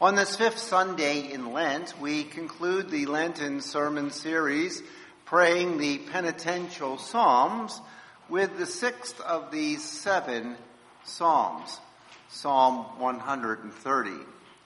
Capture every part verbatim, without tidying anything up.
On this fifth Sunday in Lent, we conclude the Lenten sermon series, Praying the Penitential Psalms, with the sixth of these seven Psalms, Psalm one hundred thirty.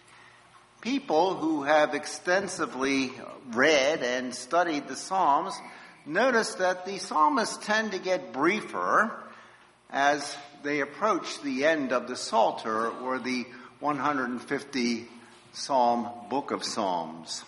People who have extensively read and studied the Psalms notice that the psalmists tend to get briefer as they approach the end of the Psalter, or the one hundred fifty Psalm Book of Psalms.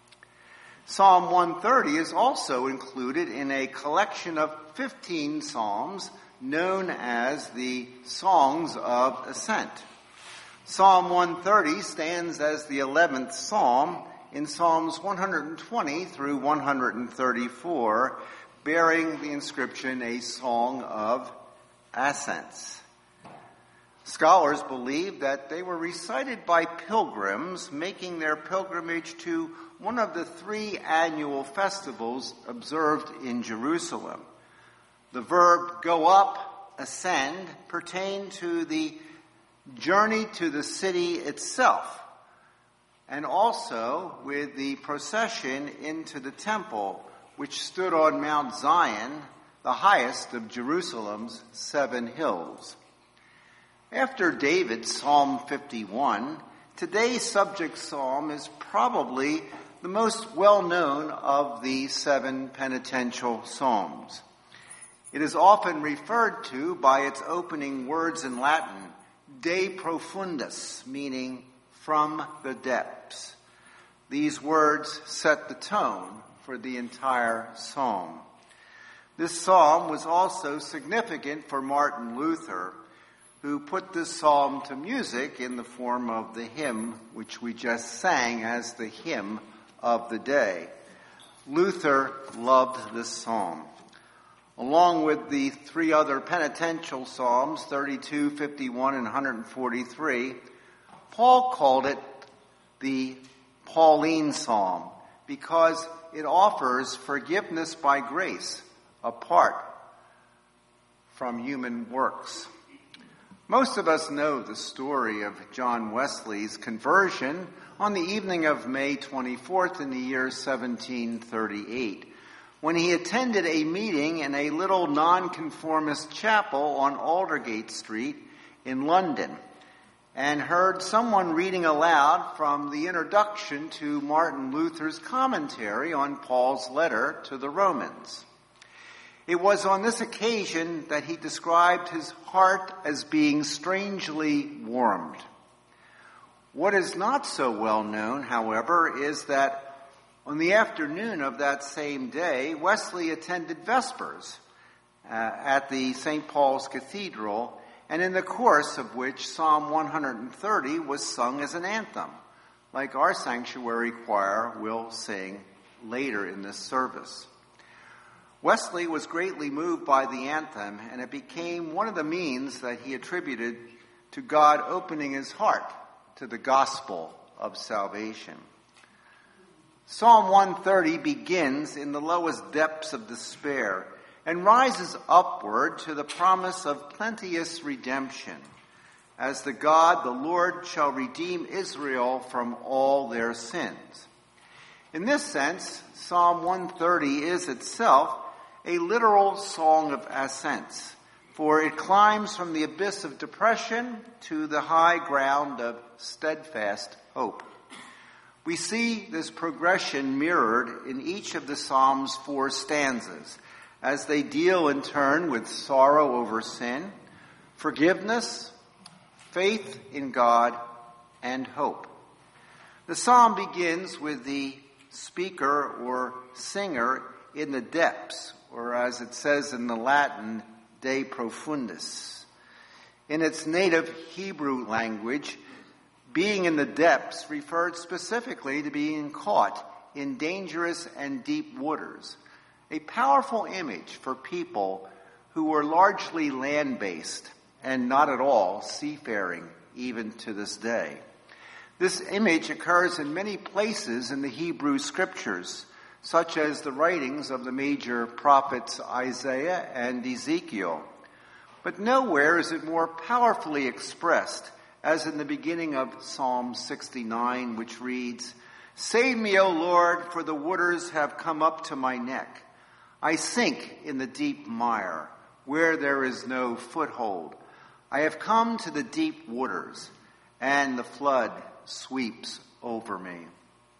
Psalm one thirty is also included in a collection of fifteen psalms known as the Songs of Ascent. Psalm one thirty stands as the eleventh psalm in Psalms one hundred twenty through one hundred thirty-four, bearing the inscription, A Song of Ascents. Scholars believe that they were recited by pilgrims making their pilgrimage to one of the three annual festivals observed in Jerusalem. The verb go up, ascend, pertain to the journey to the city itself, and also with the procession into the temple, which stood on Mount Zion, the highest of Jerusalem's seven hills. After David's Psalm fifty-one, today's subject psalm is probably the most well-known of the seven penitential psalms. It is often referred to by its opening words in Latin, De Profundis, meaning from the depths. These words set the tone for the entire psalm. This psalm was also significant for Martin Luther, who put this psalm to music in the form of the hymn which we just sang as the hymn of the day. Luther loved this psalm. Along with the three other penitential psalms, thirty-two, fifty-one, and one hundred forty-three, Paul called it the Pauline psalm because it offers forgiveness by grace apart from human works. Most of us know the story of John Wesley's conversion on the evening of May twenty-fourth in the year seventeen thirty-eight, when he attended a meeting in a little nonconformist chapel on Aldersgate Street in London and heard someone reading aloud from the introduction to Martin Luther's commentary on Paul's letter to the Romans. It was on this occasion that he described his heart as being strangely warmed. What is not so well known, however, is that on the afternoon of that same day, Wesley attended Vespers uh, at the Saint Paul's Cathedral, and in the course of which Psalm one hundred thirty was sung as an anthem, like our sanctuary choir will sing later in this service. Wesley was greatly moved by the anthem, and it became one of the means that he attributed to God opening his heart to the gospel of salvation. Psalm one thirty begins in the lowest depths of despair and rises upward to the promise of plenteous redemption, as the God, the Lord, shall redeem Israel from all their sins. In this sense, Psalm one thirty is itself a literal song of ascents, for it climbs from the abyss of depression to the high ground of steadfast hope. We see this progression mirrored in each of the Psalm's four stanzas, as they deal in turn with sorrow over sin, forgiveness, faith in God, and hope. The psalm begins with the speaker or singer in the depths, or as it says in the Latin, De Profundis. In its native Hebrew language, being in the depths referred specifically to being caught in dangerous and deep waters, a powerful image for people who were largely land-based and not at all seafaring, even to this day. This image occurs in many places in the Hebrew scriptures, such as the writings of the major prophets Isaiah and Ezekiel. But nowhere is it more powerfully expressed as in the beginning of Psalm sixty-nine, which reads, "Save me, O Lord, for the waters have come up to my neck. I sink in the deep mire, where there is no foothold. I have come to the deep waters, and the flood sweeps over me."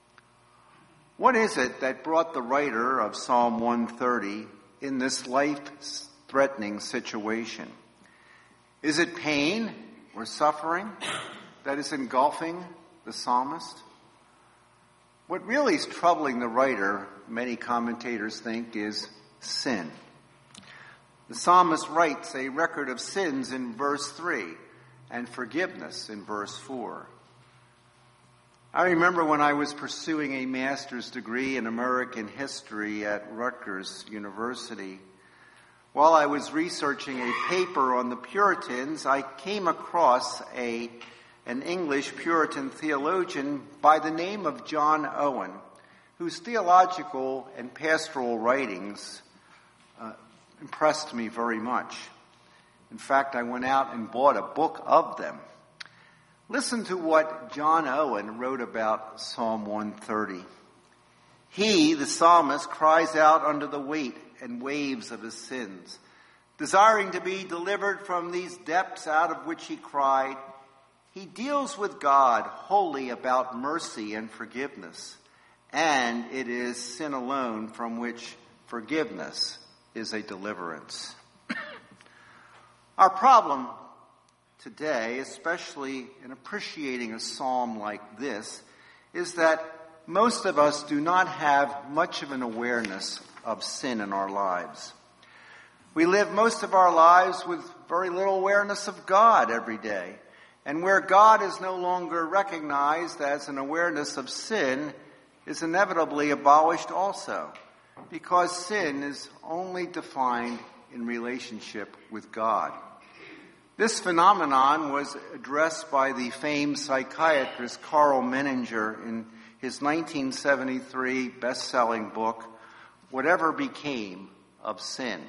What is it that brought the writer of Psalm one thirty in this life-threatening situation? Is it pain or suffering that is engulfing the psalmist? What really is troubling the writer, many commentators think, is sin. The psalmist writes a record of sins in verse three and forgiveness in verse four. I remember when I was pursuing a master's degree in American history at Rutgers University. While I was researching a paper on the Puritans, I came across a, an English Puritan theologian by the name of John Owen, whose theological and pastoral writings uh, impressed me very much. In fact, I went out and bought a book of them. Listen to what John Owen wrote about Psalm one thirty. He, the psalmist, cries out under the weight and waves of his sins, desiring to be delivered from these depths out of which he cried. He deals with God wholly about mercy and forgiveness, and it is sin alone from which forgiveness is a deliverance. Our problem today, especially in appreciating a psalm like this, is that most of us do not have much of an awareness of sin in our lives. We live most of our lives with very little awareness of God every day. And where God is no longer recognized as an awareness of sin is inevitably abolished also, because sin is only defined in relationship with God. This phenomenon was addressed by the famed psychiatrist Karl Menninger in his nineteen seventy-three best-selling book, Whatever Became of Sin.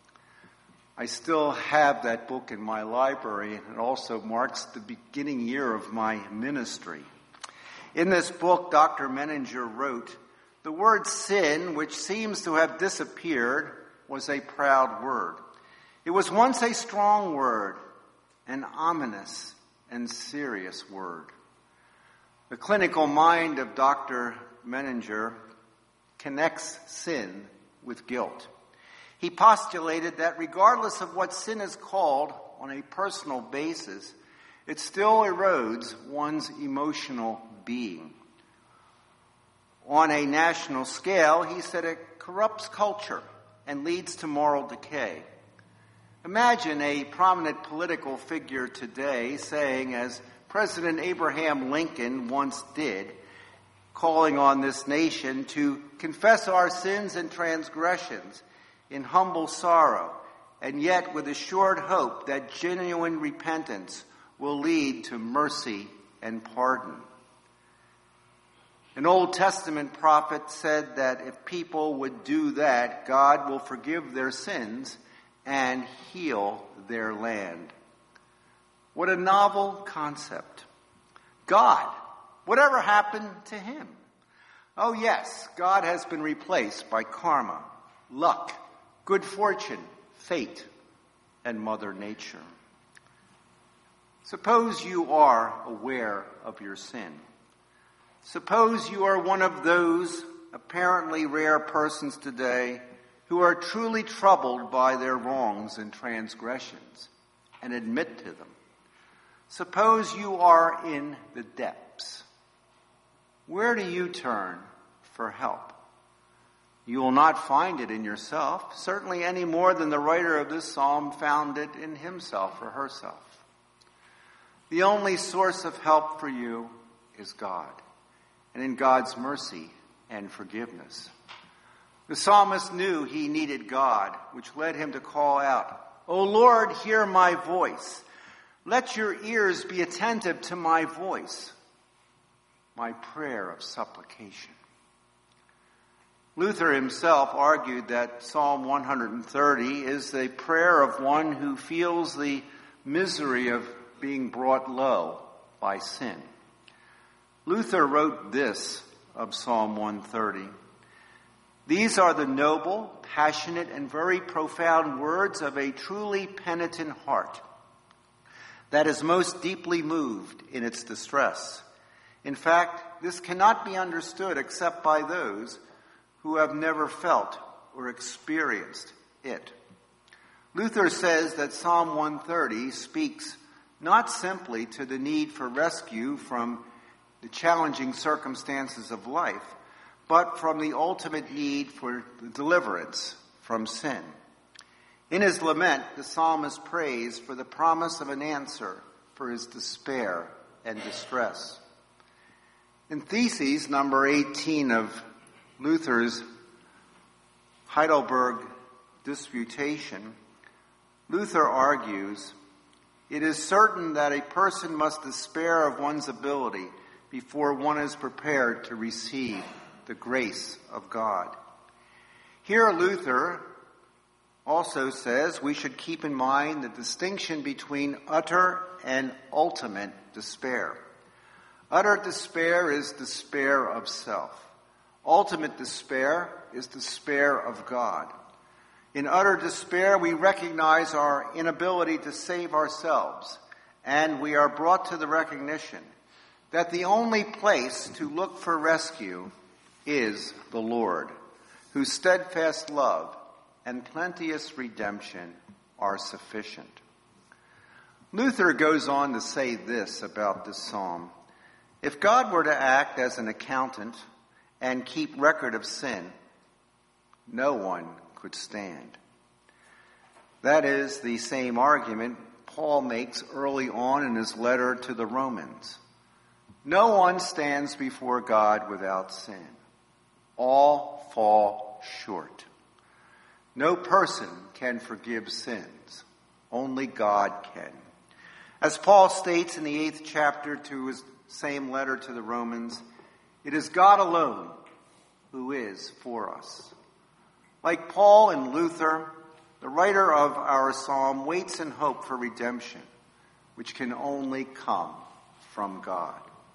I still have that book in my library, and it also marks the beginning year of my ministry. In this book, Doctor Menninger wrote, "The word sin, which seems to have disappeared, was a proud word. It was once a strong word, an ominous and serious word." The clinical mind of Doctor Menninger connects sin with guilt. He postulated that regardless of what sin is called on a personal basis, it still erodes one's emotional being. On a national scale, he said it corrupts culture and leads to moral decay. Imagine a prominent political figure today saying, as President Abraham Lincoln once did, calling on this nation to confess our sins and transgressions in humble sorrow, and yet with assured hope that genuine repentance will lead to mercy and pardon. An Old Testament prophet said that if people would do that, God will forgive their sins and heal their land. What a novel concept. God, whatever happened to him? Oh yes, God has been replaced by karma, luck, good fortune, fate, and Mother Nature. Suppose you are aware of your sin. Suppose you are one of those apparently rare persons today who are truly troubled by their wrongs and transgressions and admit to them. Suppose you are in the depths. Where do you turn for help? You will not find it in yourself, certainly any more than the writer of this psalm found it in himself or herself. The only source of help for you is God, and in God's mercy and forgiveness. The psalmist knew he needed God, which led him to call out, "O Lord, hear my voice. Let your ears be attentive to my voice, my prayer of supplication." Luther himself argued that Psalm one thirty is the prayer of one who feels the misery of being brought low by sin. Luther wrote this of Psalm one thirty. These are the noble, passionate, and very profound words of a truly penitent heart that is most deeply moved in its distress. In fact, this cannot be understood except by those who have never felt or experienced it. Luther says that Psalm one thirty speaks not simply to the need for rescue from the challenging circumstances of life, but from the ultimate need for deliverance from sin. In his lament, the psalmist prays for the promise of an answer for his despair and distress. In Theses number eighteen of Luther's Heidelberg Disputation, Luther argues, it is certain that a person must despair of one's ability before one is prepared to receive the grace of God. Here Luther also says we should keep in mind the distinction between utter and ultimate despair. Utter despair is despair of self. Ultimate despair is despair of God. In utter despair, we recognize our inability to save ourselves, and we are brought to the recognition that the only place to look for rescue is the Lord, whose steadfast love and plenteous redemption are sufficient. Luther goes on to say this about this psalm. If God were to act as an accountant and keep record of sin, no one could stand. That is the same argument Paul makes early on in his letter to the Romans. No one stands before God without sin. All fall short. No person can forgive sins. Only God can. As Paul states in the eighth chapter to his same letter to the Romans, it is God alone who is for us. Like Paul and Luther, the writer of our psalm waits in hope for redemption, which can only come from God.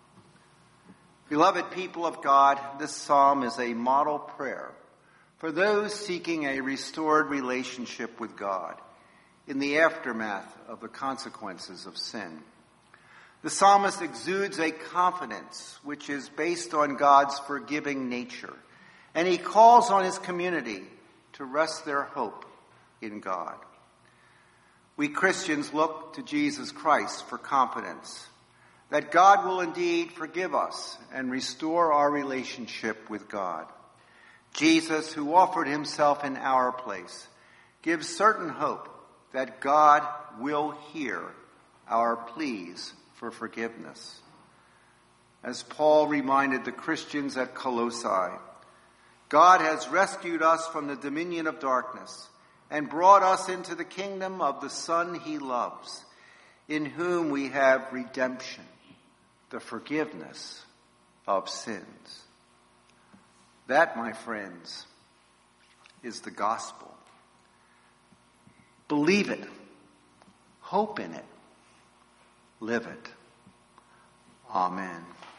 Beloved people of God, this psalm is a model prayer for those seeking a restored relationship with God in the aftermath of the consequences of sin. The psalmist exudes a confidence which is based on God's forgiving nature, and he calls on his community to rest their hope in God. We Christians look to Jesus Christ for confidence that God will indeed forgive us and restore our relationship with God. Jesus, who offered himself in our place, gives certain hope that God will hear our pleas for forgiveness. As Paul reminded the Christians at Colossae, God has rescued us from the dominion of darkness and brought us into the kingdom of the Son he loves, in whom we have redemption, the forgiveness of sins. That, my friends, is the gospel. Believe it, hope in it, live it. Amen.